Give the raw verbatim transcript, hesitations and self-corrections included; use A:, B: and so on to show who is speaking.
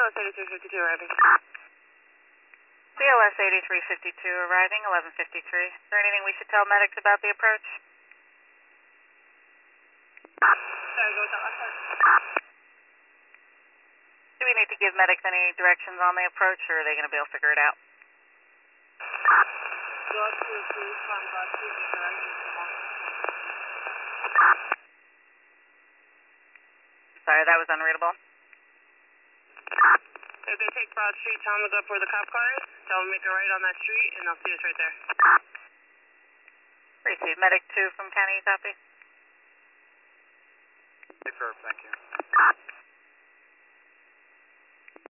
A: S eighty-three fifty-two arriving.
B: C L S eighty-three fifty-two arriving, eleven fifty-three. Is there anything we should tell medics about the approach?
A: Sorry, go with that last part.
B: Do we need to give medics any directions on the approach, or are they going to be able to figure it out?
A: Go up to the police on Broad Street, make a right into the mall.
B: Sorry, that was unreadable.
A: If they take Broad Street, tell them to go up where the cop car is. Tell them to make a right on that street, and they'll see us right there.
B: Receive medic two from county, copy.
C: Hey, Perp, thank you.